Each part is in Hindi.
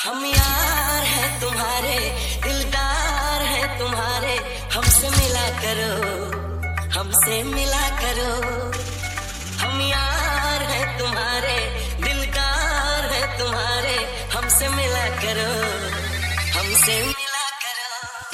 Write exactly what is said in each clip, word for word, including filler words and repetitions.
हम यार हैं तुम्हारे, दिलदार हैं तुम्हारे, हमसे मिला करो, हमसे मिला करो। हम यार हैं तुम्हारे, दिलदार हैं तुम्हारे, हमसे मिला करो, हमसे मिला करो।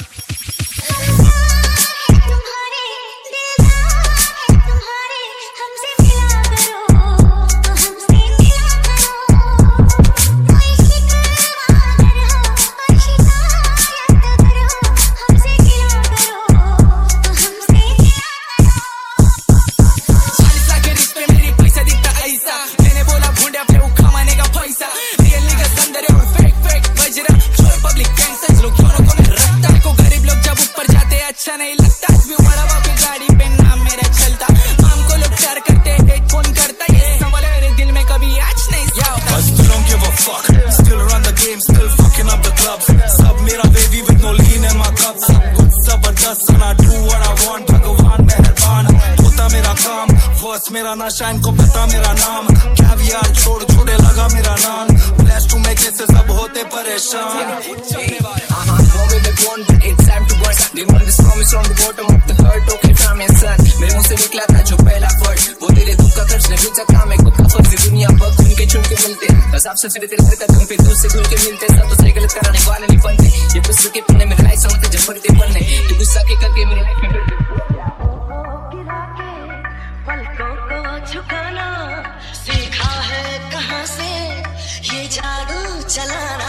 अच्छा नहीं लगता भी बड़ा बाकी गाड़ी पे नाम मेरा चलता, माम को लोग प्यार करते हैं, कौन करता ये सवाल मेरे दिल में कभी आज नहीं आता। I still don't give a fuck, still run the game, still fucking up the clubs. सब मेरा baby with no lean in my cup, सब कुछ जबरदस्त and I do what I want, भगवान मेहरबान, होता मेरा काम, first मेरा नशा इनको पता मेरा नाम, कैवियर छोड़ छोड़े लगा मेरा नाम, blessed to make it से सब होते परेशान। They want this promise from the bottom of the heart, okay from your son. मेरे मुंह से निकला था जो पहला वर्ड, वो तेरे दुख का खर्च नहीं भेजा काम, एक खुद फर्जी दुनिया पर खून के चुन के मिलते, बस आपसे फिर तेरे तेरे तुम पे दूर से दूर के मिलते, सब दूसरे गलत कराने वाले नहीं बनते, ये पुस्तक के पन्ने मेरे लाइफ समझते जब पढ़ते पढ़ने, तू गुस्सा के करके मेरे लाइफ में गिरा के पलकों को झुकाना सीखा है कहाँ से ये जादू चलाना।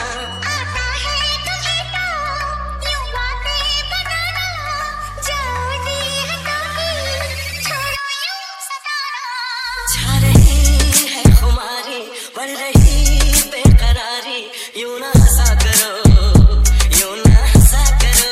बढ़ रही बेकरारी, यूं ना हंसा करो, यूं ना हंसा करो।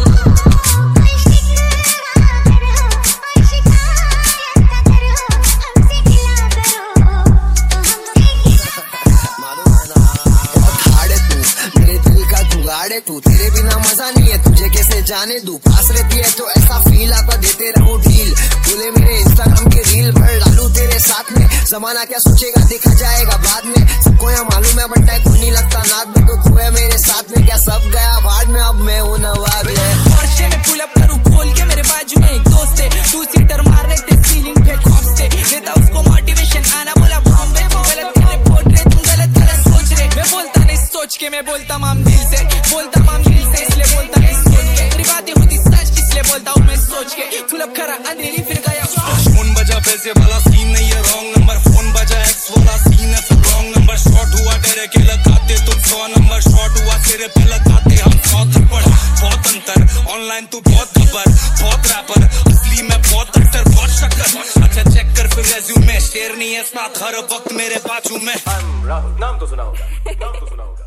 खाड़े तू मेरे दिल का जुगाड़े, तू तेरे बिना मजा नहीं है, तुझे कैसे जाने दूं, पास रहती है तो ऐसा फील आता, देते रहूं ढील, बोले मेरे इंस्टाग्राम के रील भर डालू तेरे साथ में, जमाना क्या सोचेगा देखा जाएगा बाद में, सबको यहाँ मालूम है बंटा कोई नहीं लगता नाथ में, तो तू है मेरे साथ में, क्या सब गया बाद में, अब मैं हूँ नवाब है। पोर्शे में पुल अप करूँ खोल के, मेरे बाजू में एक दोस्त है, टू सीटर मार रहे थे सीलिंग पे खौफ से, देता उसको मोटिवेशन आना, बोला बॉम्बे वो गलत करे बोल रहे तुम गलत गलत सोच रहे, मैं बोलता नहीं सोच के, मैं बोलता माम दिल से, बोलता माम दिल से, इसलिए बोलता नहीं सोच के, मेरी बातें होती सच इसलिए बोलता हूँ मैं सोच के, पुल अप करा अंधेरी फिर गया। फोन बजा पैसे वाला सीन नहीं है, रॉन्ग नंबर, फोन बजा एक्स वाला सीन है, फिर रॉन्ग नंबर, शॉट हुआ तेरे के लगाते तुम सौ नंबर, शॉट हुआ तेरे पे लगाते हम सौ थप्पड़, बहुत अंतर ऑनलाइन तू बहुत खबर, बहुत रैपर असली में बहुत अक्टर, बहुत शक्कर, अच्छा चेक कर फिर रेज्यूमे, शेर नहीं है साथ हर वक्त मेरे बाजू में। राहुल नाम तो सुना होगा, नाम तो सुना होगा।